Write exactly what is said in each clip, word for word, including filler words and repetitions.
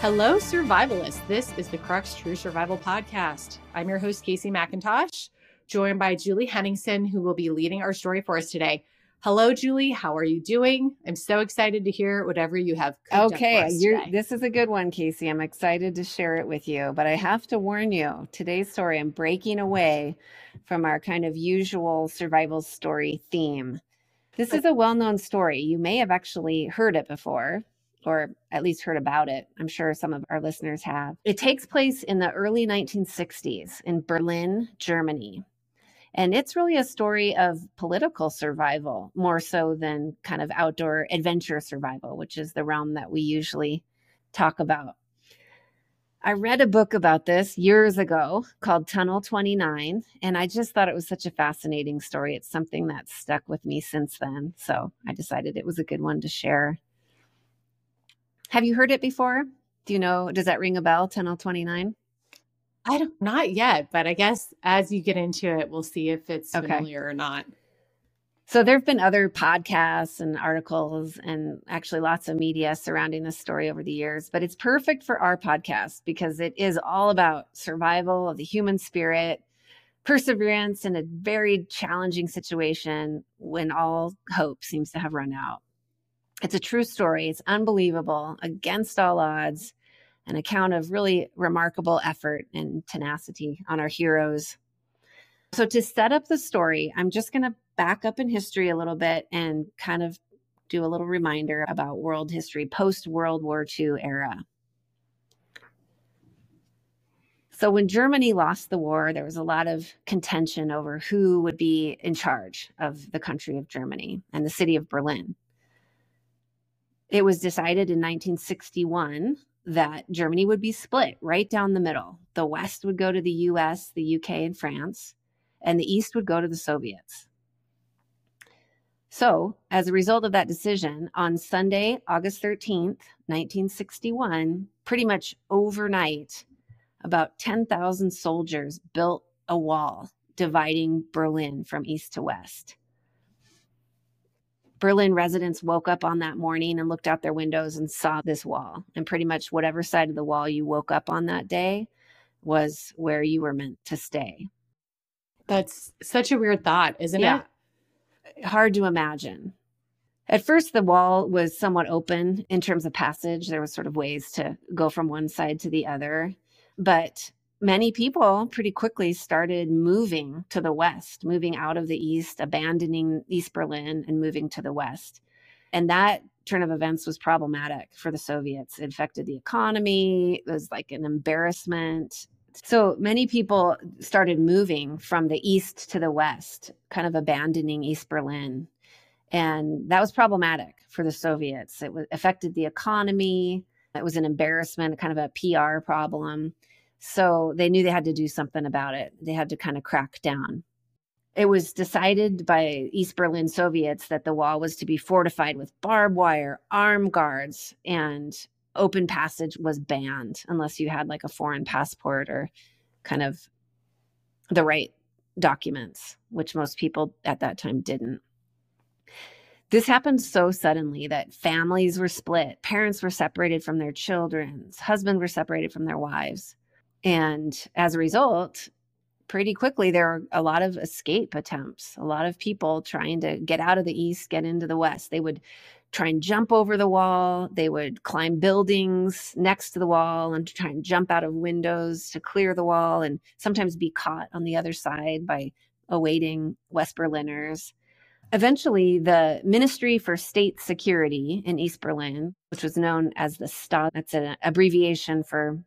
Hello, survivalists. This is the Crux True Survival Podcast. I'm your host, Casey McIntosh, joined by Julie Henningsen, who will be leading our story for us today. Hello, Julie. How are you doing? I'm so excited to hear whatever you have cooked okay, up for us you're, today. This is a good one, Casey. I'm excited to share it with you, but I have to warn you, today's story, I'm breaking away from our kind of usual survival story theme. This is a well-known story. You may have actually heard it before, or at least heard about it. I'm sure some of our listeners have. It takes place in the early nineteen sixties in Berlin, Germany. And it's really a story of political survival, more so than kind of outdoor adventure survival, which is the realm that we usually talk about. I read a book about this years ago called Tunnel twenty-nine, and I just thought it was such a fascinating story. It's something that's stuck with me since then. So I decided it was a good one to share. Have you heard it before? Do you know, does that ring a bell, Tunnel twenty-nine? I don't, not yet, but I guess as you get into it, we'll see if it's Okay. familiar or not. So there have been other podcasts and articles and actually lots of media surrounding this story over the years, but it's perfect for our podcast because it is all about survival of the human spirit, perseverance in a very challenging situation when all hope seems to have run out. It's a true story. It's unbelievable, against all odds, an account of really remarkable effort and tenacity on our heroes. So to set up the story, I'm just going to back up in history a little bit and kind of do a little reminder about world history, post-World War Two era. So when Germany lost the war, there was a lot of contention over who would be in charge of the country of Germany and the city of Berlin. It was decided in nineteen sixty-one that Germany would be split right down the middle. The West would go to the U S, the U K, and France, and the East would go to the Soviets. So, as a result of that decision, on Sunday, August thirteenth, nineteen sixty-one, pretty much overnight, about ten thousand soldiers built a wall dividing Berlin from east to west. Berlin residents woke up on that morning and looked out their windows and saw this wall. And pretty much whatever side of the wall you woke up on that day was where you were meant to stay. That's such a weird thought, isn't yeah. it? Hard to imagine. At first, the wall was somewhat open in terms of passage. There was sort of ways to go from one side to the other. But many people pretty quickly started moving to the west, moving out of the east, abandoning East Berlin and moving to the west. And that turn of events was problematic for the Soviets. It affected the economy. It was like an embarrassment. So many people started moving from the east to the west, kind of abandoning East Berlin. And that was problematic for the Soviets. It was, affected the economy. It was an embarrassment, kind of a P R problem. So they knew they had to do something about it. They had to kind of crack down. It was decided by East Berlin Soviets that the wall was to be fortified with barbed wire, armed guards, and open passage was banned unless you had like a foreign passport or kind of the right documents, which most people at that time didn't. This happened so suddenly that families were split, parents were separated from their children, husbands were separated from their wives. And as a result, pretty quickly, there were a lot of escape attempts, a lot of people trying to get out of the east, get into the west. They would try and jump over the wall. They would climb buildings next to the wall and try and jump out of windows to clear the wall and sometimes be caught on the other side by awaiting West Berliners. Eventually, the Ministry for State Security in East Berlin, which was known as the Stasi, that's an abbreviation for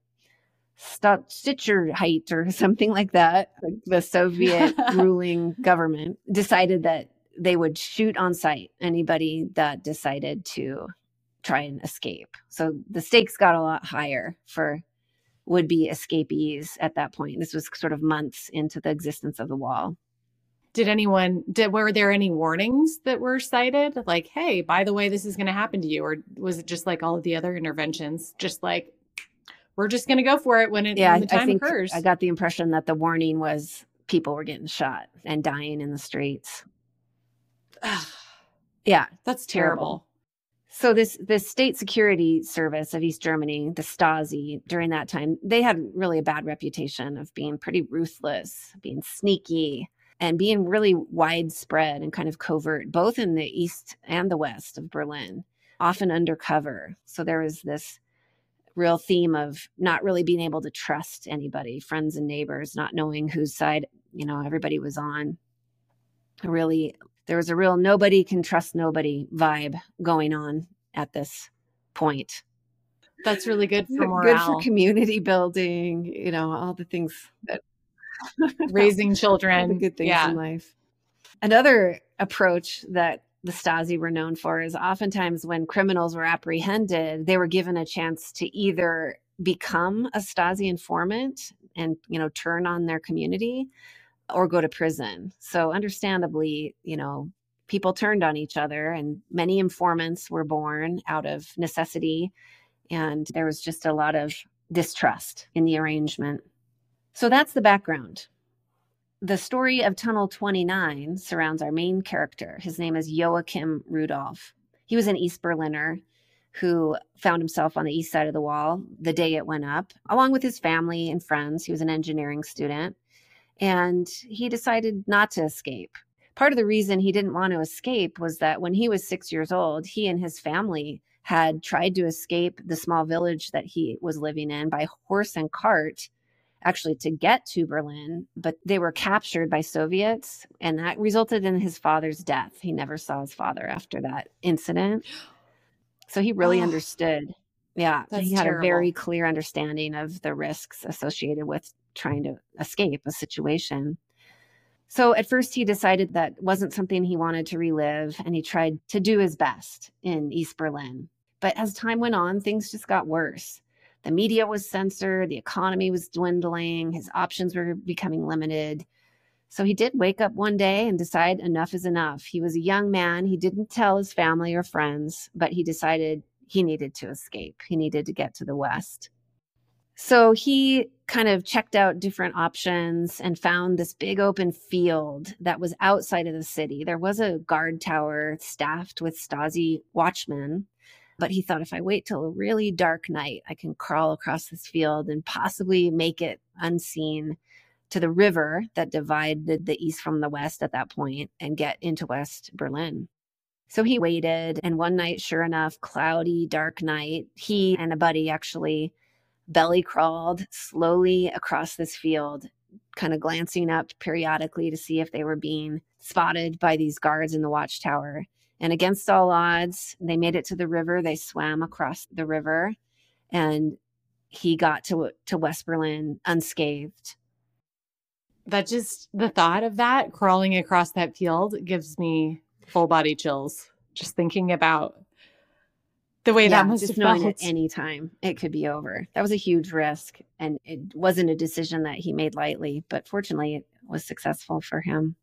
Staatssicherheit or something like that, like the Soviet ruling government, decided that they would shoot on sight anybody that decided to try and escape. So the stakes got a lot higher for would-be escapees at that point. This was sort of months into the existence of the wall. Did anyone, did, were there any warnings that were cited? Like, hey, by the way, this is going to happen to you? Or was it just like all of the other interventions? Just like, we're just going to go for it when, it, yeah, when the time I think occurs. I got the impression that the warning was people were getting shot and dying in the streets. Ugh, yeah, that's terrible. So this this state security service of East Germany, the Stasi, during that time, they had really a bad reputation of being pretty ruthless, being sneaky, and being really widespread and kind of covert, both in the east and the west of Berlin, often undercover. So there was this real theme of not really being able to trust anybody, friends and neighbors, not knowing whose side, you know, everybody was on. Really, there was a real nobody can trust nobody vibe going on at this point. That's really good for morale. Good for community building, you know, all the things that raising children. All the good things yeah. in life. Another approach that the Stasi were known for is oftentimes when criminals were apprehended, they were given a chance to either become a Stasi informant and, you know, turn on their community or go to prison. So understandably, you know, people turned on each other and many informants were born out of necessity. And there was just a lot of distrust in the arrangement. So that's the background. The story of Tunnel twenty-nine surrounds our main character. His name is Joachim Rudolph. He was an East Berliner who found himself on the east side of the wall the day it went up, along with his family and friends. He was an engineering student, and he decided not to escape. Part of the reason he didn't want to escape was that when he was six years old, he and his family had tried to escape the small village that he was living in by horse and cart, actually to get to Berlin, but they were captured by Soviets, and that resulted in his father's death. He never saw his father after that incident. So he really oh, understood. Yeah, he had terrible. a very clear understanding of the risks associated with trying to escape a situation. So at first he decided that wasn't something he wanted to relive, and he tried to do his best in East Berlin. But as time went on, things just got worse. The media was censored, the economy was dwindling, his options were becoming limited. So he did wake up one day and decide enough is enough. He was a young man. He didn't tell his family or friends, but he decided he needed to escape. He needed to get to the West. So he kind of checked out different options and found this big open field that was outside of the city. There was a guard tower staffed with Stasi watchmen. But he thought, if I wait till a really dark night, I can crawl across this field and possibly make it unseen to the river that divided the east from the west at that point and get into West Berlin. So he waited, and one night, sure enough, cloudy, dark night, he and a buddy actually belly crawled slowly across this field, kind of glancing up periodically to see if they were being spotted by these guards in the watchtower. And against all odds, they made it to the river. They swam across the river, and he got to, to West Berlin unscathed. That just, the thought of that, crawling across that field, gives me full body chills. Just thinking about the way yeah, that must just have knowing felt. At any time it could be over. That was a huge risk, and it wasn't a decision that he made lightly, but fortunately it was successful for him.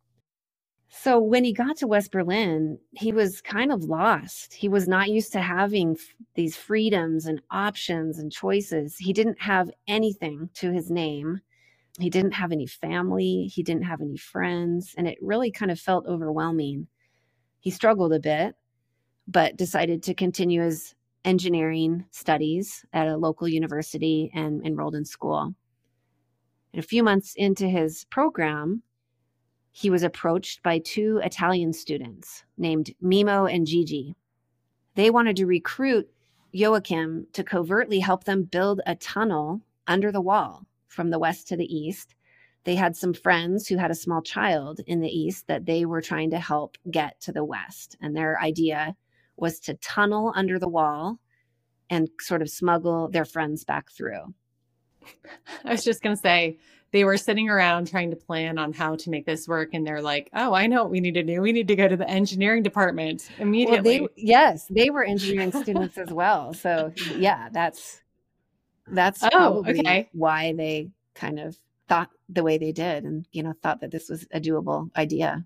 So when he got to West Berlin, he was kind of lost. He was not used to having f- these freedoms and options and choices. He didn't have anything to his name. He didn't have any family. He didn't have any friends. And it really kind of felt overwhelming. He struggled a bit, but decided to continue his engineering studies at a local university and enrolled in school. And a few months into his program, he was approached by two Italian students named Mimo and Gigi. They wanted to recruit Joachim to covertly help them build a tunnel under the wall from the west to the east. They had some friends who had a small child in the east that they were trying to help get to the west. And their idea was to tunnel under the wall and sort of smuggle their friends back through. I was just going to say, they were sitting around trying to plan on how to make this work. And they're like, oh, I know what we need to do. We need to go to the engineering department immediately. Well, they, yes, they were engineering students as well. So yeah, that's, that's oh, probably okay. why they kind of thought the way they did and, you know, thought that this was a doable idea.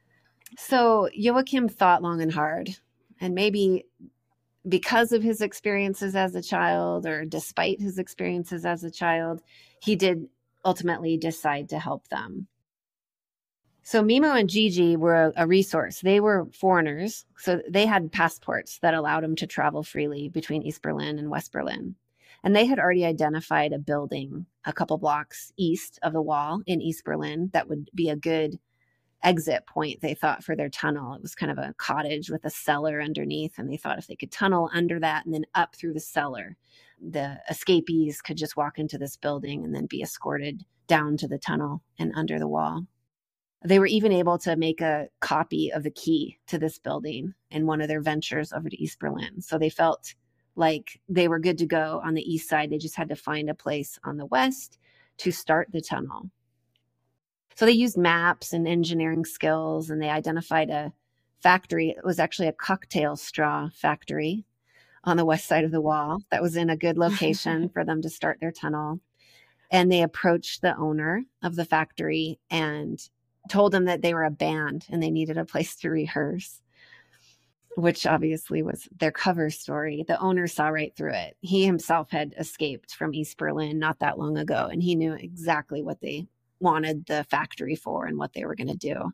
So Joachim thought long and hard, and maybe because of his experiences as a child, or despite his experiences as a child, he did ultimately decide to help them. So Mimo and Gigi were a resource. They were foreigners, so they had passports that allowed them to travel freely between East Berlin and West Berlin. And they had already identified a building a couple blocks east of the wall in East Berlin that would be a good exit point, they thought, for their tunnel. It was kind of a cottage with a cellar underneath, and they thought if they could tunnel under that and then up through the cellar, the escapees could just walk into this building and then be escorted down to the tunnel and under the wall. They were even able to make a copy of the key to this building in one of their ventures over to East Berlin. So they felt like they were good to go on the east side. They just had to find a place on the west to start the tunnel. So they used maps and engineering skills, and they identified a factory. It was actually a cocktail straw factory on the west side of the wall that was in a good location for them to start their tunnel. And they approached the owner of the factory and told him that they were a band and they needed a place to rehearse, which obviously was their cover story. The owner saw right through it. He himself had escaped from East Berlin not that long ago, and he knew exactly what they wanted the factory for and what they were going to do.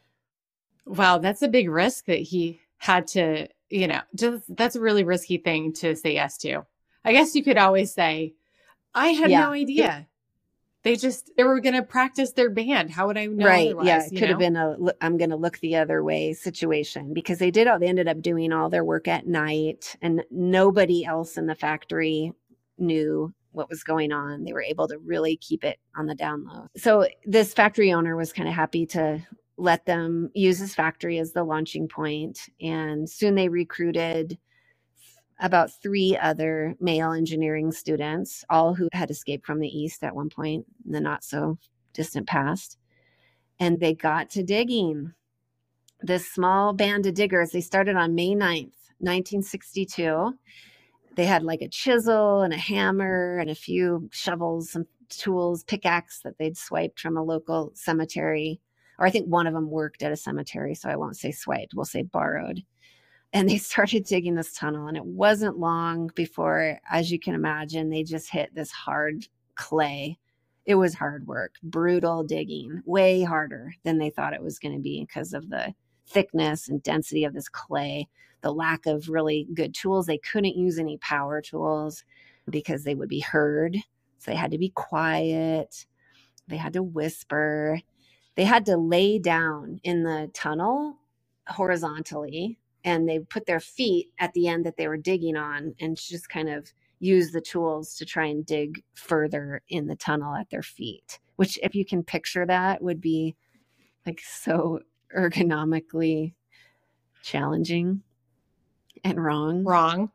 Wow, that's a big risk that he had to, you know, just that's a really risky thing to say yes to. I guess you could always say, I had yeah. no idea. They just, they were going to practice their band. How would I know Right. otherwise? Yeah. It you could know? have been a, I'm going to look the other way situation, because they did all, they ended up doing all their work at night, and nobody else in the factory knew what was going on. They were able to really keep it on the down low. So this factory owner was kind of happy to let them use his factory as the launching point. And soon they recruited about three other male engineering students, all who had escaped from the East at one point in the not so distant past. And they got to digging. This small band of diggers, they started on May ninth, nineteen sixty-two. They had like a chisel and a hammer and a few shovels, some tools, pickaxe that they'd swiped from a local cemetery. Or I think one of them worked at a cemetery, so I won't say swiped, we'll say borrowed. And they started digging this tunnel, and it wasn't long before, as you can imagine, they just hit this hard clay. It was hard work, brutal digging, way harder than they thought it was going to be because of the thickness and density of this clay, the lack of really good tools. They couldn't use any power tools because they would be heard. So they had to be quiet. They had to whisper. They had to lay down in the tunnel horizontally, and they put their feet at the end that they were digging on and just kind of use the tools to try and dig further in the tunnel at their feet, which, if you can picture that, would be like so ergonomically challenging and wrong. Wrong.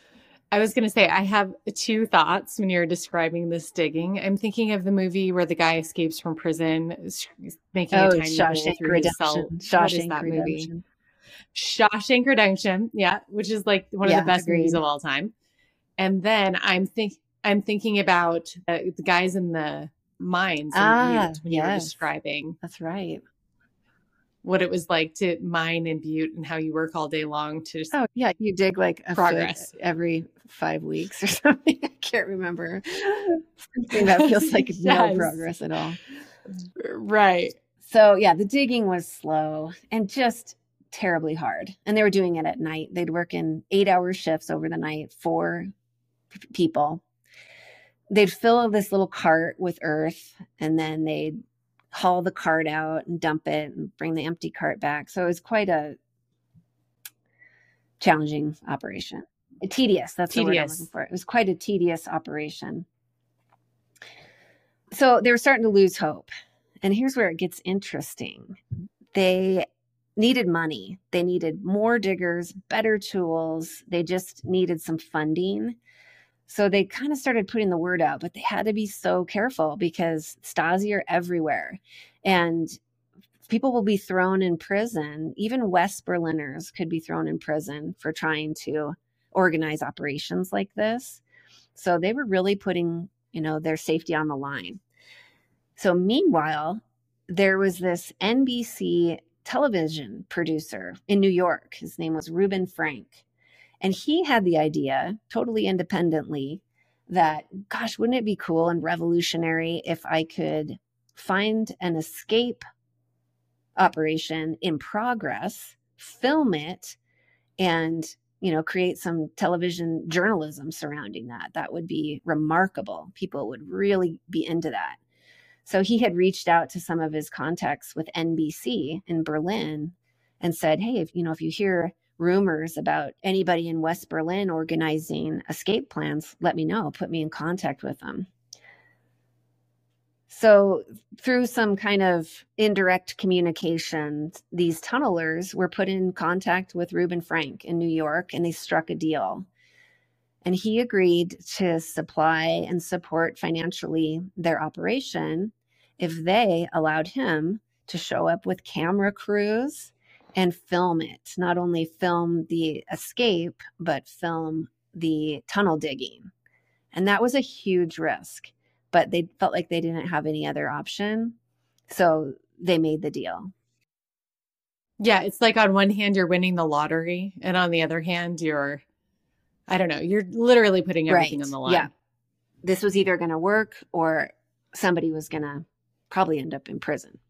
I was going to say, I have two thoughts when you're describing this digging. I'm thinking of the movie where the guy escapes from prison, making oh, a tiny hole Shawshank through his cell. Redemption. What is that Redemption. movie? Shawshank Redemption. Yeah, which is like one yeah, of the best agreed. movies of all time. And then I'm think I'm thinking about uh, the guys in the mines ah, in Butte when yes. you were describing. That's right. What it was like to mine in Butte and how you work all day long to just oh yeah you dig like a progress foot every five weeks or something. I can't remember. Something that feels like yes. no progress at all. Right. So yeah, the digging was slow and just terribly hard, and they were doing it at night. They'd work in eight hour shifts over the night, four p- people. They'd fill this little cart with earth, and then they'd haul the cart out and dump it and bring the empty cart back. So it was quite a challenging operation. Tedious, that's the word I'm looking for. It was quite a tedious operation. So they were starting to lose hope. And here's where it gets interesting. They needed money. They needed more diggers, better tools. They just needed some funding. So they kind of started putting the word out, but they had to be so careful because Stasi are everywhere. And people will be thrown in prison. Even West Berliners could be thrown in prison for trying to organize operations like this. So they were really putting, you know, their safety on the line. So meanwhile, there was this N B C television producer in New York. His name was Reuben Frank. And he had the idea, totally independently, that, gosh, wouldn't it be cool and revolutionary if I could find an escape operation in progress, film it, and, you know, create some television journalism surrounding that. That would be remarkable. People would really be into that. So he had reached out to some of his contacts with N B C in Berlin and said, hey, if you know, if you hear rumors about anybody in West Berlin organizing escape plans, let me know. Put me in contact with them. So through some kind of indirect communication, these tunnelers were put in contact with Reuben Frank in New York, and they struck a deal. And he agreed to supply and support financially their operation if they allowed him to show up with camera crews and film it. Not only film the escape, but film the tunnel digging. And that was a huge risk, but they felt like they didn't have any other option. So they made the deal. Yeah, it's like on one hand, you're winning the lottery, and on the other hand, you're, I don't know, you're literally putting everything Right. on the line. Yeah. This was either going to work or somebody was going to probably end up in prison.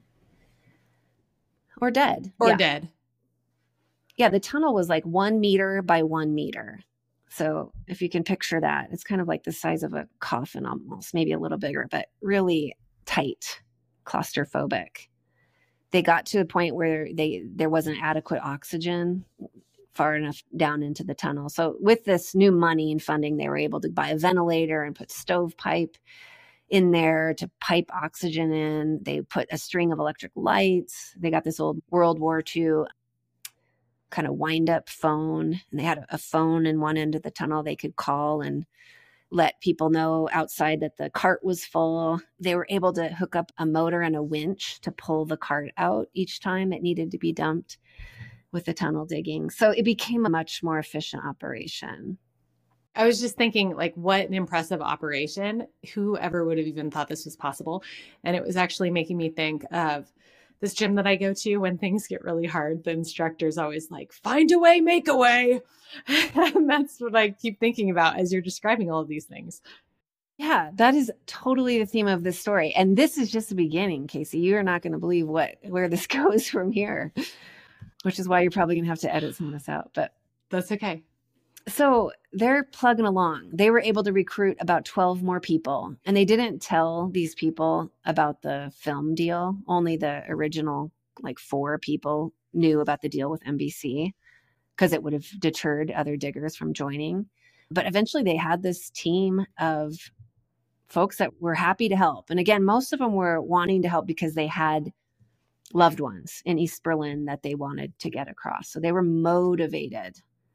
Or dead. Or yeah. dead. Yeah, the tunnel was like one meter by one meter. So if you can picture that, it's kind of like the size of a coffin almost, maybe a little bigger, but really tight, claustrophobic. They got to a point where they there wasn't adequate oxygen far enough down into the tunnel. So with this new money and funding, they were able to buy a ventilator and put stovepipe in there to pipe oxygen in. They put a string of electric lights. They got this old World War Two kind of wind up phone, and they had a phone in one end of the tunnel they could call and let people know outside that the cart was full. They were able to hook up a motor and a winch to pull the cart out each time it needed to be dumped with the tunnel digging. So it became a much more efficient operation. I was just thinking, like, what an impressive operation. Whoever would have even thought this was possible? And it was actually making me think of this gym that I go to. When things get really hard, the instructor's always like, find a way, make a way. And that's what I keep thinking about as you're describing all of these things. Yeah, that is totally the theme of this story. And this is just the beginning, Casey. You're not going to believe what where this goes from here, which is why you're probably going to have to edit some of this out. But that's okay. So they're plugging along. They were able to recruit about twelve more people, and they didn't tell these people about the film deal. Only the original, like four people knew about the deal with N B C because it would have deterred other diggers from joining. But eventually they had this team of folks that were happy to help. And again, most of them were wanting to help because they had loved ones in East Berlin that they wanted to get across. So they were motivated.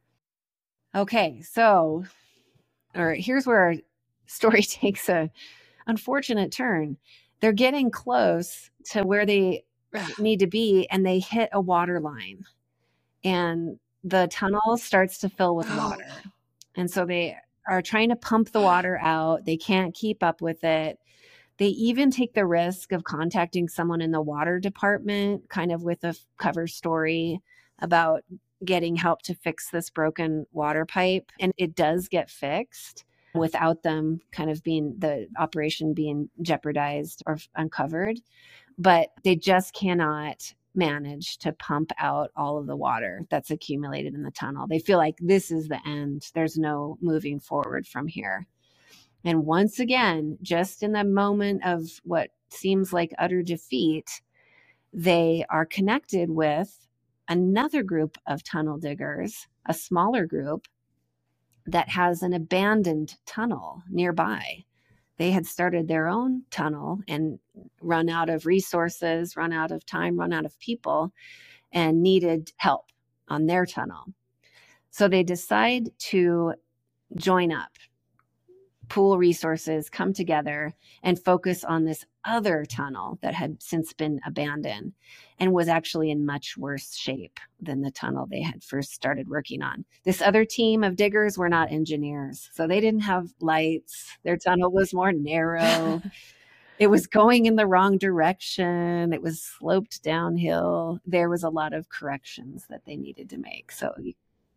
Okay, so all right, here's where our story takes a unfortunate turn. They're getting close to where they need to be, and they hit a water line, and the tunnel starts to fill with water. And so they are trying to pump the water out. They can't keep up with it. They even take the risk of contacting someone in the water department, kind of with a cover story about getting help to fix this broken water pipe. And it does get fixed without them kind of being the operation being jeopardized or uncovered. But they just cannot manage to pump out all of the water that's accumulated in the tunnel. They feel like this is the end. There's no moving forward from here. And once again, just in the moment of what seems like utter defeat, they are connected with another group of tunnel diggers, a smaller group that has an abandoned tunnel nearby. They had started their own tunnel and run out of resources, run out of time, run out of people, and needed help on their tunnel. So they decide to join up, pool resources, come together, and focus on this other tunnel that had since been abandoned and was actually in much worse shape than the tunnel they had first started working on. This other team of diggers were not engineers, so they didn't have lights. Their tunnel was more narrow. It was going in the wrong direction. It was sloped downhill. There was a lot of corrections that they needed to make. So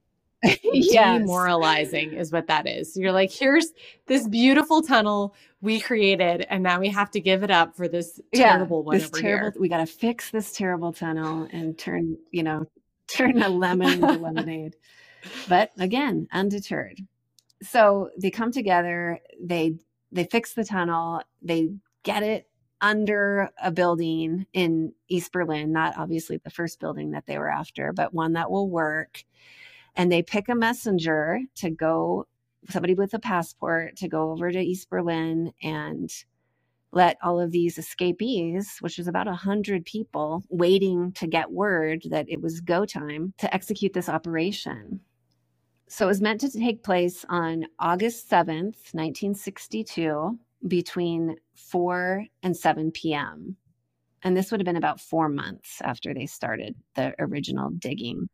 Yes. Demoralizing is what that is. You're like, here's this beautiful tunnel we created, and now we have to give it up for this terrible yeah, one this over terrible, here. we got to fix this terrible tunnel and turn, you know, turn a lemon into lemonade. But again, undeterred. So they come together, they they fix the tunnel, they get it under a building in East Berlin, not obviously the first building that they were after, but one that will work. And they pick a messenger to go, somebody with a passport to go over to East Berlin and let all of these escapees, which is about a hundred people waiting to get word that it was go time to execute this operation. So it was meant to take place on August seventh, nineteen sixty-two, between four and seven p.m. And this would have been about four months after they started the original digging.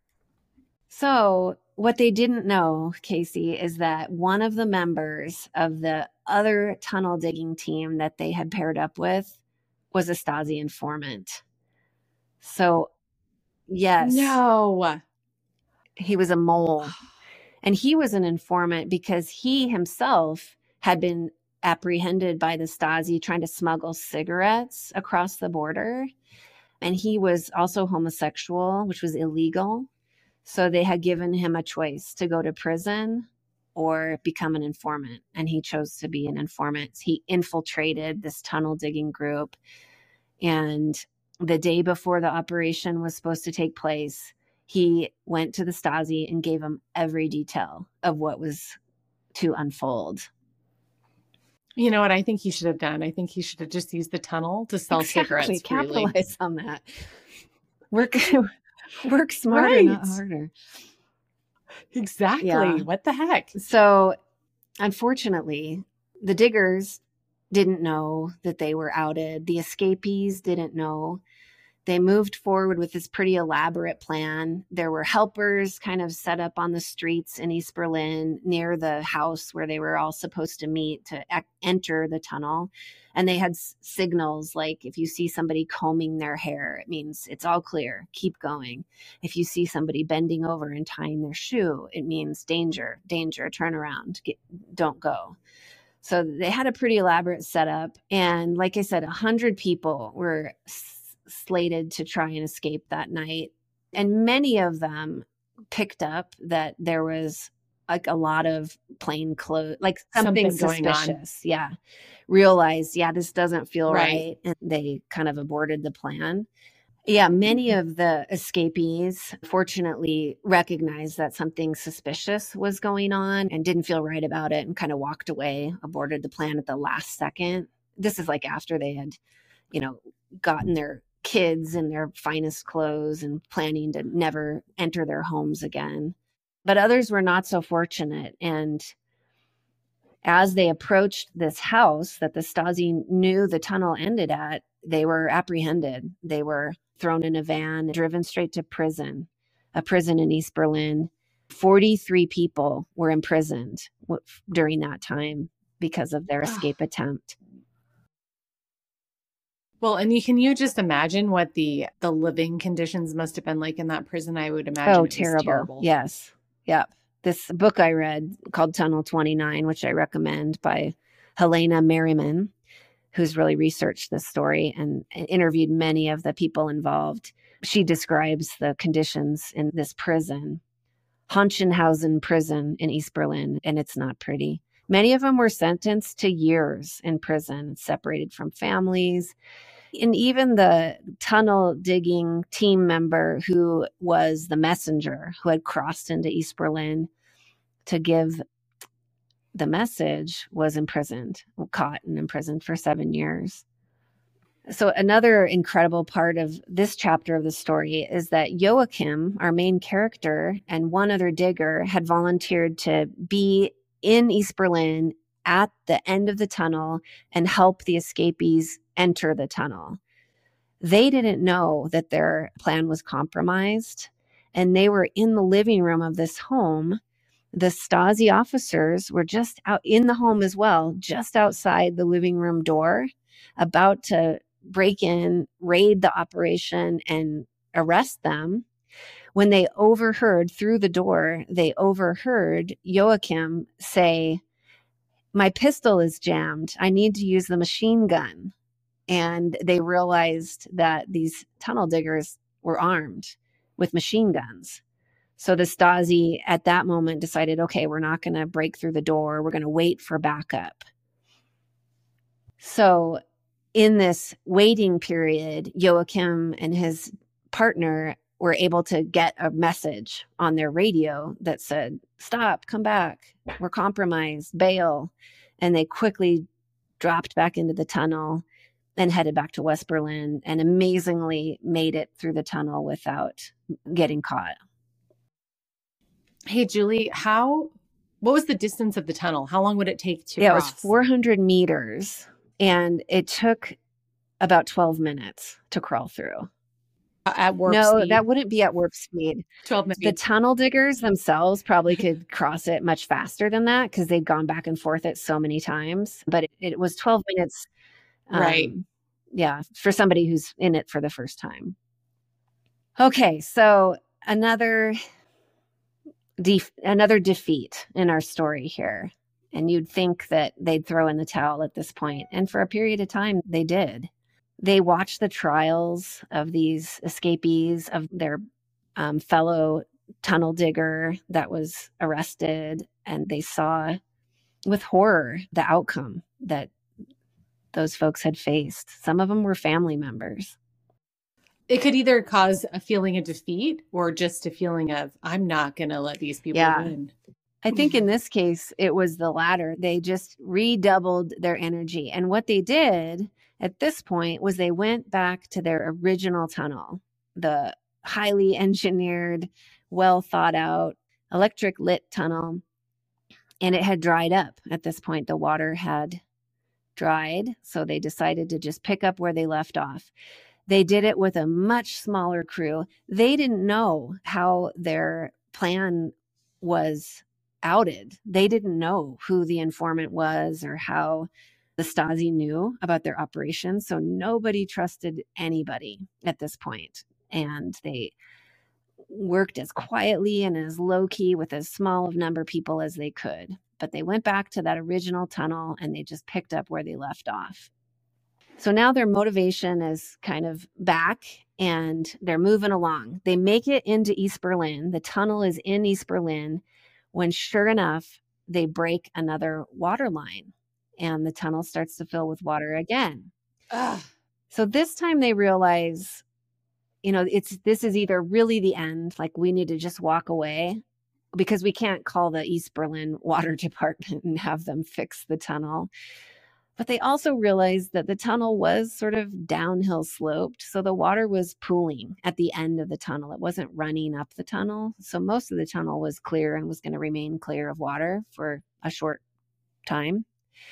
So what they didn't know, Casey, is that one of the members of the other tunnel digging team that they had paired up with was a Stasi informant. So, yes. No. He was a mole. And he was an informant because he himself had been apprehended by the Stasi trying to smuggle cigarettes across the border. And he was also homosexual, which was illegal. So they had given him a choice to go to prison or become an informant. And he chose to be an informant. He infiltrated this tunnel digging group. And the day before the operation was supposed to take place, he went to the Stasi and gave them every detail of what was to unfold. You know what I think he should have done? I think he should have just used the tunnel to sell Exactly. cigarettes freely. Capitalize on that. Work, work smarter, Right. not harder. Exactly. Yeah. What the heck? So, unfortunately, the diggers didn't know that they were outed. The escapees didn't know. They moved forward with this pretty elaborate plan. There were helpers kind of set up on the streets in East Berlin near the house where they were all supposed to meet to e- enter the tunnel. And they had s- signals like, if you see somebody combing their hair, it means it's all clear, keep going. If you see somebody bending over and tying their shoe, it means danger, danger, turn around, get, don't go. So they had a pretty elaborate setup. And like I said, a hundred people were s- slated to try and escape that night. And many of them picked up that there was like a lot of plain clothes, like something, Something going on. suspicious. Yeah. Realized, yeah, this doesn't feel Right. right. And they kind of aborted the plan. Yeah, many of the escapees fortunately recognized that something suspicious was going on and didn't feel right about it and kind of walked away, aborted the plan at the last second. This is like after they had, you know, gotten their kids in their finest clothes and planning to never enter their homes again. But others were not so fortunate. And as they approached this house that the Stasi knew the tunnel ended at, they were apprehended. They were thrown in a van, driven straight to prison, a prison in East Berlin. forty-three people were imprisoned during that time because of their escape oh. attempt. Well, and you can you just imagine what the the living conditions must have been like in that prison? I would imagine oh, it terrible. was terrible. Yes. Yep. This book I read called Tunnel twenty-nine, which I recommend, by Helena Merriman, who's really researched this story and interviewed many of the people involved. She describes the conditions in this prison, Honchenhausen prison in East Berlin, and it's not pretty. Many of them were sentenced to years in prison, separated from families. And even the tunnel digging team member who was the messenger who had crossed into East Berlin to give the message was imprisoned, caught and imprisoned for seven years. So another incredible part of this chapter of the story is that Joachim, our main character, and one other digger had volunteered to be in East Berlin at the end of the tunnel and help the escapees enter the tunnel. They didn't know that their plan was compromised, and they were in the living room of this home. The Stasi officers were just out in the home as well, just outside the living room door, about to break in, raid the operation, and arrest them, When they overheard through the door, they overheard Joachim say, "My pistol is jammed. I need to use the machine gun." And they realized that these tunnel diggers were armed with machine guns. So the Stasi at that moment decided, okay, we're not going to break through the door. We're going to wait for backup. So in this waiting period, Joachim and his partner were able to get a message on their radio that said, "Stop, come back. We're compromised, bail." And they quickly dropped back into the tunnel and headed back to West Berlin and amazingly made it through the tunnel without getting caught. Hey, Julie, how, what was the distance of the tunnel? How long would it take to yeah, cross? It was four hundred meters, and it took about twelve minutes to crawl through. Uh, at warp no, speed? that wouldn't be at warp speed. twelve minutes. The tunnel diggers themselves probably could cross it much faster than that because they'd gone back and forth it so many times. But it, it was twelve minutes. Um, right. Yeah, for somebody who's in it for the first time. Okay, so another def- another defeat in our story here. And you'd think that they'd throw in the towel at this point. And for a period of time, they did. They watched the trials of these escapees, of their um, fellow tunnel digger that was arrested. And they saw with horror the outcome that those folks had faced. Some of them were family members. It could either cause a feeling of defeat or just a feeling of, I'm not going to let these people yeah. win. I think in this case, it was the latter. They just redoubled their energy. And what they did at this point was they went back to their original tunnel, the highly engineered, well thought out, electric lit tunnel. And it had dried up at this point. The water had dried. So they decided to just pick up where they left off. They did it with a much smaller crew. They didn't know how their plan was outed. They didn't know who the informant was or how the Stasi knew about their operation. So nobody trusted anybody at this point. And they worked as quietly and as low key with as small of number of people as they could. But they went back to that original tunnel and they just picked up where they left off. So now their motivation is kind of back and they're moving along. They make it into East Berlin. The tunnel is in East Berlin when, sure enough, they break another water line and the tunnel starts to fill with water again. Ugh. So this time they realize, you know, it's this is either really the end, like we need to just walk away because we can't call the East Berlin Water Department and have them fix the tunnel. But they also realized that the tunnel was sort of downhill sloped. So the water was pooling at the end of the tunnel. It wasn't running up the tunnel. So most of the tunnel was clear and was going to remain clear of water for a short time.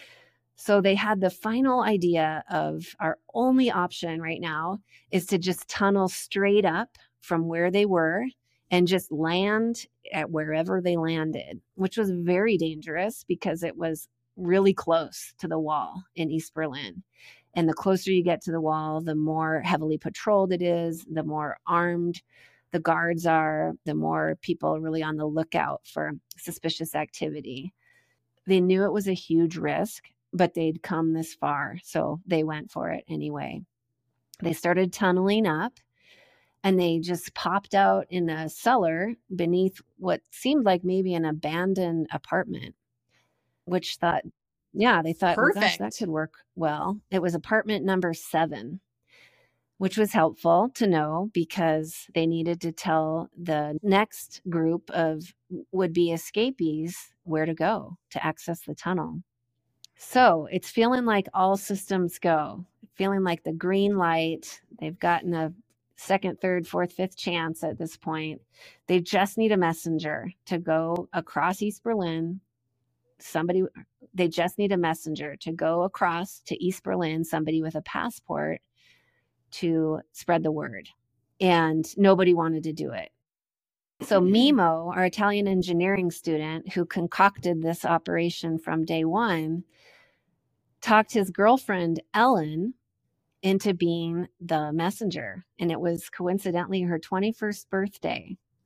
So they had the final idea of our only option right now is to just tunnel straight up from where they were and just land at wherever they landed, which was very dangerous because it was really close to the wall in East Berlin. And the closer you get to the wall, the more heavily patrolled it is, the more armed the guards are, the more people are really on the lookout for suspicious activity. They knew it was a huge risk, but they'd come this far, so they went for it anyway. They started tunneling up, and they just popped out in a cellar beneath what seemed like maybe an abandoned apartment, which thought, yeah, they thought, well, gosh, that could work well. It was apartment number seven, which was helpful to know because they needed to tell the next group of would-be escapees where to go to access the tunnel. So it's feeling like all systems go, feeling like the green light. They've gotten a second, third, fourth, fifth chance at this point. They just need a messenger to go across East Berlin. Somebody, they just need a messenger to go across to East Berlin, somebody with a passport to spread the word. And nobody wanted to do it. So Mimo, our Italian engineering student who concocted this operation from day one, talked his girlfriend, Ellen, into being the messenger. And it was coincidentally her twenty-first birthday.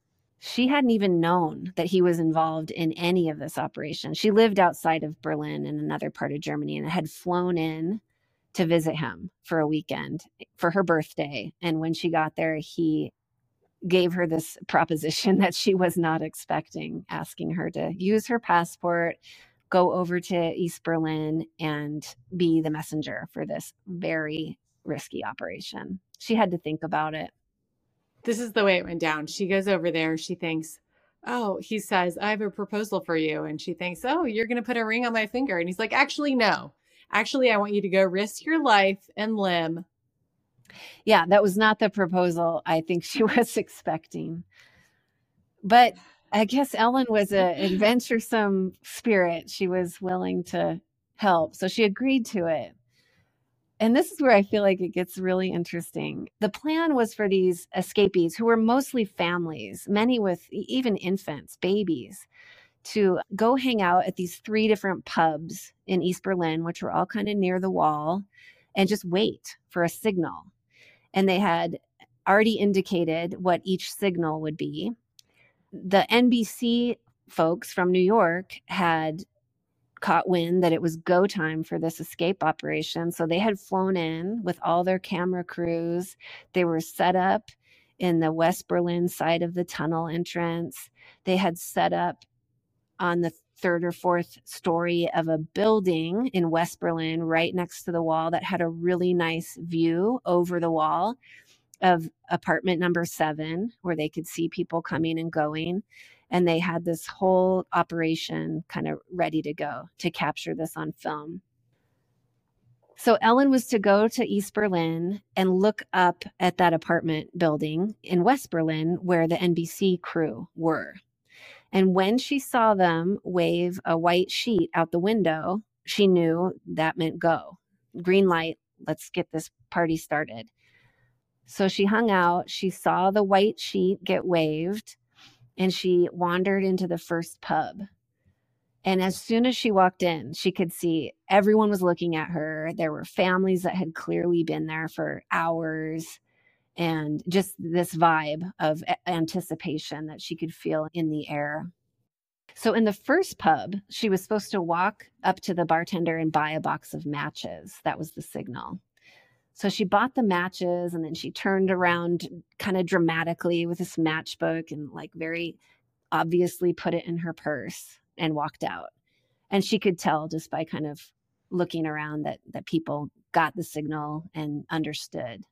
She hadn't even known that he was involved in any of this operation. She lived outside of Berlin in another part of Germany and had flown in to visit him for a weekend for her birthday. And when she got there, he gave her this proposition that she was not expecting, asking her to use her passport, go over to East Berlin, and be the messenger for this very risky operation. She had to think about it. This is the way it went down. She goes over there. She thinks, oh, he says, I have a proposal for you. And she thinks, oh, you're going to put a ring on my finger. And he's like, actually, no. Actually, I want you to go risk your life and limb. Yeah, that was not the proposal I think she was expecting. But I guess Ellen was an adventuresome spirit. She was willing to help. So she agreed to it. And this is where I feel like it gets really interesting. The plan was for these escapees, who were mostly families, many with even infants, babies, to go hang out at these three different pubs in East Berlin, which were all kind of near the wall, and just wait for a signal. And they had already indicated what each signal would be. The N B C folks from New York had caught wind that it was go time for this escape operation. So they had flown in with all their camera crews. They were set up in the West Berlin side of the tunnel entrance. They had set up on the third or fourth story of a building in West Berlin right next to the wall that had a really nice view over the wall of apartment number seven, where they could see people coming and going. And they had this whole operation kind of ready to go to capture this on film. So Ellen was to go to East Berlin and look up at that apartment building in West Berlin where the N B C crew were. And when she saw them wave a white sheet out the window, she knew that meant go. Green light, let's get this party started. So she hung out, she saw the white sheet get waved, and she wandered into the first pub. And as soon as she walked in, she could see everyone was looking at her. There were families that had clearly been there for hours, and just this vibe of anticipation that she could feel in the air. So in the first pub, she was supposed to walk up to the bartender and buy a box of matches. That was the signal. So she bought the matches, and then she turned around kind of dramatically with this matchbook and like very obviously put it in her purse and walked out. And she could tell just by kind of looking around that that people got the signal and understood.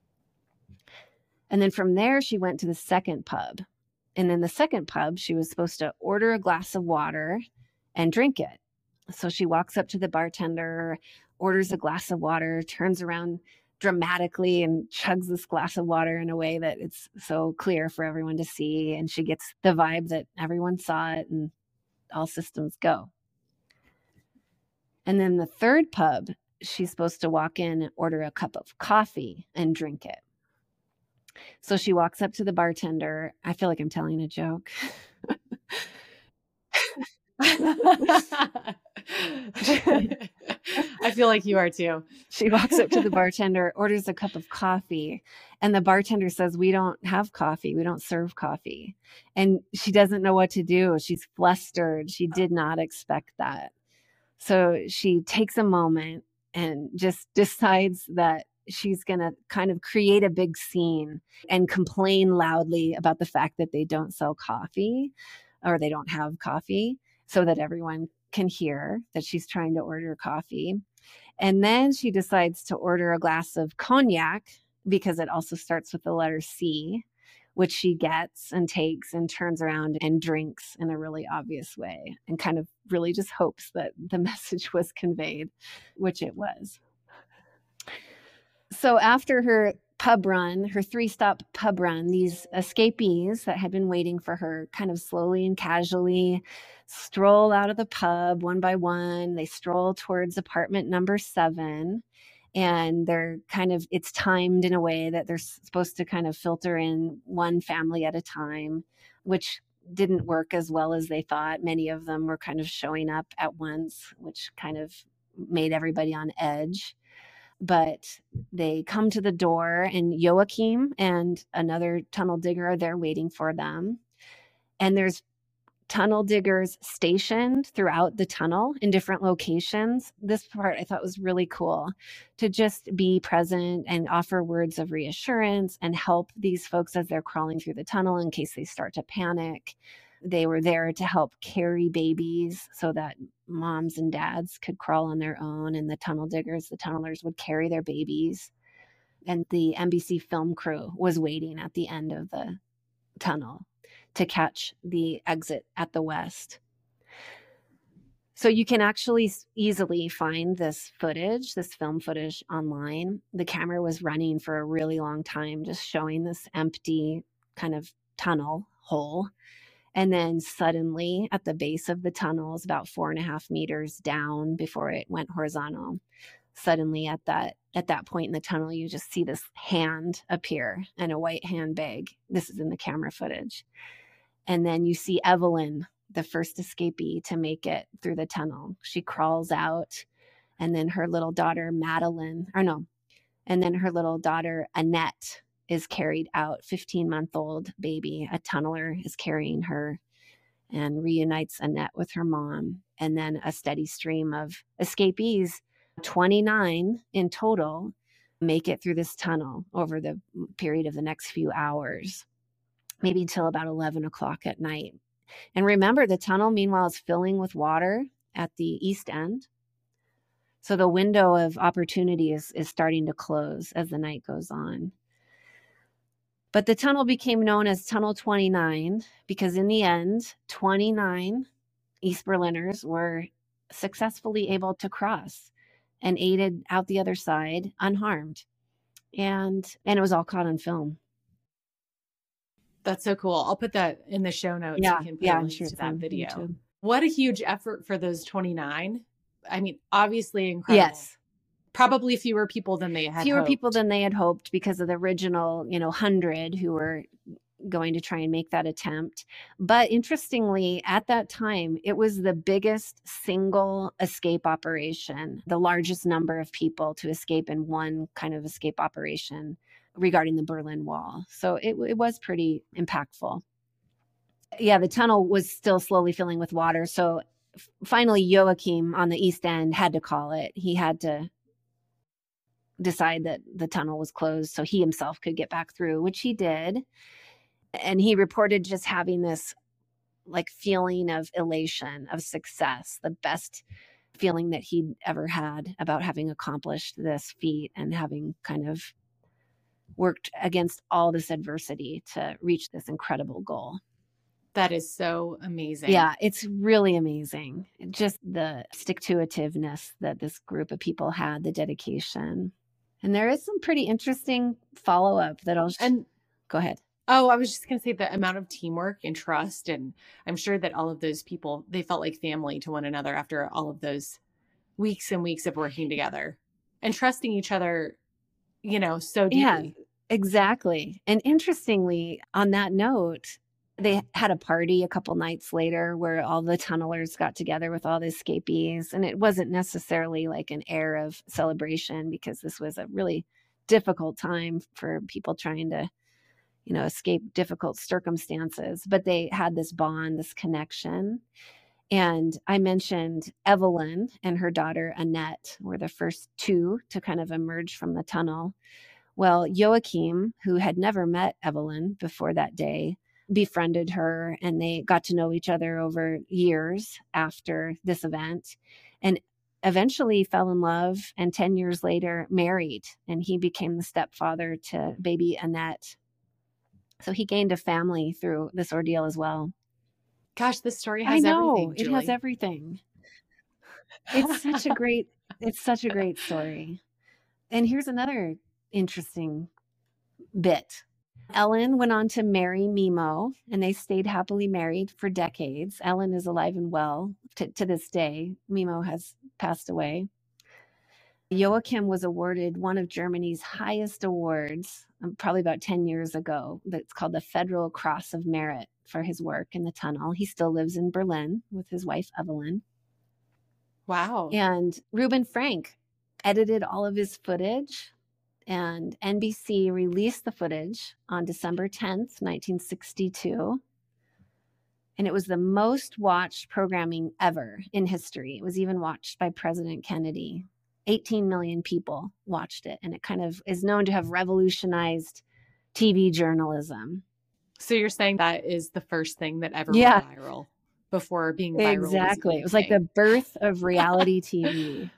And then from there, she went to the second pub. And in the second pub, she was supposed to order a glass of water and drink it. So she walks up to the bartender, orders a glass of water, turns around dramatically and chugs this glass of water in a way that it's so clear for everyone to see. And she gets the vibe that everyone saw it and all systems go. And then the third pub, she's supposed to walk in and order a cup of coffee and drink it. So she walks up to the bartender. I feel like I'm telling a joke. I feel like you are too. She walks up to the bartender, orders a cup of coffee, and the bartender says, we don't have coffee. We don't serve coffee. And she doesn't know what to do. She's flustered. She did not expect that. So she takes a moment and just decides that she's going to kind of create a big scene and complain loudly about the fact that they don't sell coffee or they don't have coffee, so that everyone can hear that she's trying to order coffee. And then she decides to order a glass of cognac because it also starts with the letter C, which she gets and takes and turns around and drinks in a really obvious way and kind of really just hopes that the message was conveyed, which it was. So after her pub run, her three-stop pub run, these escapees that had been waiting for her kind of slowly and casually stroll out of the pub one by one. They stroll towards apartment number seven, and they're kind of, it's timed in a way that they're supposed to kind of filter in one family at a time, which didn't work as well as they thought. Many of them were kind of showing up at once, which kind of made everybody on edge. But they come to the door, and Joachim and another tunnel digger are there waiting for them. And there's tunnel diggers stationed throughout the tunnel in different locations. This part I thought was really cool, to just be present and offer words of reassurance and help these folks as they're crawling through the tunnel in case they start to panic. They were there to help carry babies so that moms and dads could crawl on their own, and the tunnel diggers, the tunnelers, would carry their babies. And the N B C film crew was waiting at the end of the tunnel to catch the exit at the west. So you can actually easily find this footage, this film footage online. The camera was running for a really long time, just showing this empty kind of tunnel hole. And then suddenly at the base of the tunnel, is about four and a half meters down before it went horizontal. Suddenly at that at that point in the tunnel, you just see this hand appear and a white handbag. This is in the camera footage. And then you see Evelyn, the first escapee to make it through the tunnel. She crawls out, and then her little daughter, Madeline, or no, and then her little daughter, Annette, is carried out, fifteen-month-old baby. A tunneler is carrying her and reunites Annette with her mom. And then a steady stream of escapees, twenty-nine in total, make it through this tunnel over the period of the next few hours, maybe till about eleven o'clock at night. And remember, the tunnel, meanwhile, is filling with water at the east end. So the window of opportunity is, is starting to close as the night goes on. But the tunnel became known as Tunnel twenty-nine because in the end, twenty-nine East Berliners were successfully able to cross and aided out the other side unharmed. And, and it was all caught on film. That's so cool. I'll put that in the show notes. Yeah, We can put yeah, a I'm link sure to it's that on video. YouTube. What a huge effort for those twenty-nine. I mean, obviously incredible. Yes. Probably fewer people than they had Fewer hoped. people than they had hoped because of the original, you know, one hundred who were going to try and make that attempt. But interestingly, at that time, it was the biggest single escape operation, the largest number of people to escape in one kind of escape operation regarding the Berlin Wall. So it, it was pretty impactful. Yeah, the tunnel was still slowly filling with water. So f- finally, Joachim on the east end had to call it. He had to decide that the tunnel was closed so he himself could get back through, which he did. And he reported just having this like feeling of elation, of success, the best feeling that he'd ever had about having accomplished this feat and having kind of worked against all this adversity to reach this incredible goal. That is so amazing. Yeah, it's really amazing. Just the stick-to-itiveness that this group of people had, the dedication. And there is some pretty interesting follow-up that I'll... Sh- and Go ahead. Oh, I was just going to say the amount of teamwork and trust. And I'm sure that all of those people, they felt like family to one another after all of those weeks and weeks of working together and trusting each other, you know, so deeply. Yeah, exactly. And interestingly, on that note, they had a party a couple nights later where all the tunnelers got together with all the escapees. And it wasn't necessarily like an air of celebration because this was a really difficult time for people trying to, you know, escape difficult circumstances. But they had this bond, this connection. And I mentioned Evelyn and her daughter Annette were the first two to kind of emerge from the tunnel. Well, Joachim, who had never met Evelyn before that day, befriended her, and they got to know each other over years after this event and eventually fell in love, and ten years later married, and he became the stepfather to baby Annette. So he gained a family through this ordeal as well. Gosh, this story has I know, everything, it Julie. has everything. It's such a great, it's such a great story. And here's another interesting bit. Ellen went on to marry Mimo, and they stayed happily married for decades. Ellen is alive and well to, to this day. Mimo has passed away. Joachim was awarded one of Germany's highest awards, um, probably about ten years ago. That's called the Federal Cross of Merit for his work in the tunnel. He still lives in Berlin with his wife, Evelyn. Wow. And Reuben Frank edited all of his footage, and N B C released the footage on December tenth, nineteen sixty-two. And it was the most watched programming ever in history. It was even watched by President Kennedy. eighteen million people watched it. And it kind of is known to have revolutionized T V journalism. So you're saying that is the first thing that ever Yeah. went viral before being viral? Exactly. Was it was like the birth of reality T V.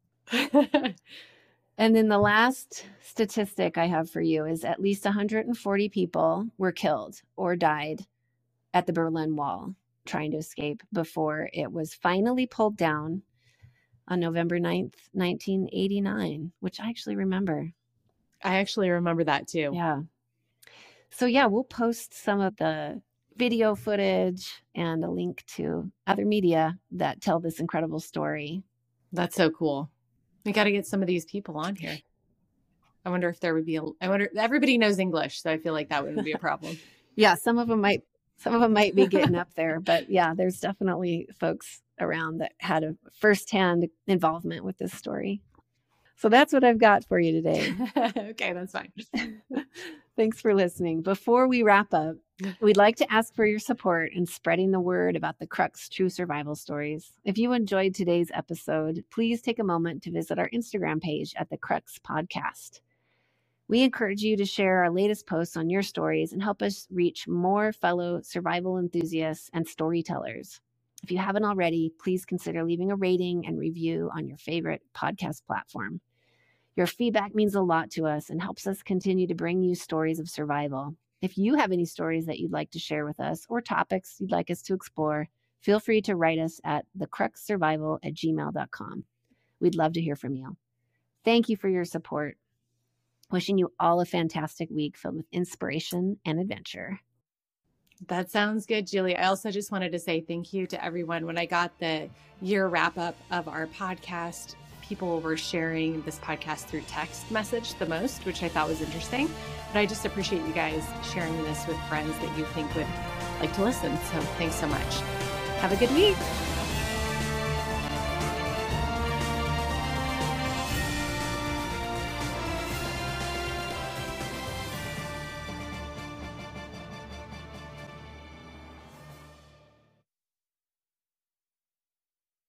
And then the last statistic I have for you is at least one hundred forty people were killed or died at the Berlin Wall trying to escape before it was finally pulled down on November ninth, nineteen eighty-nine, which I actually remember. I actually remember that too. Yeah. So yeah, we'll post some of the video footage and a link to other media that tell this incredible story. That's so cool. We got to get some of these people on here. I wonder if there would be a, I wonder, everybody knows English, so I feel like that wouldn't be a problem. Yeah, some of them might, some of them might be getting up there, but yeah, there's definitely folks around that had a firsthand involvement with this story. So that's what I've got for you today. Okay, that's fine. Thanks for listening. Before we wrap up, we'd like to ask for your support in spreading the word about the Crux True Survival Stories. If you enjoyed today's episode, please take a moment to visit our Instagram page at the Crux Podcast. We encourage you to share our latest posts on your stories and help us reach more fellow survival enthusiasts and storytellers. If you haven't already, please consider leaving a rating and review on your favorite podcast platform. Your feedback means a lot to us and helps us continue to bring you stories of survival. If you have any stories that you'd like to share with us or topics you'd like us to explore, feel free to write us at the crux survival at gmail dot com. We'd love to hear from you. Thank you for your support. Wishing you all a fantastic week filled with inspiration and adventure. That sounds good, Julie. I also just wanted to say thank you to everyone. When I got the year wrap up of our podcast, people were sharing this podcast through text message the most, which I thought was interesting. But I just appreciate you guys sharing this with friends that you think would like to listen. So thanks so much. Have a good week.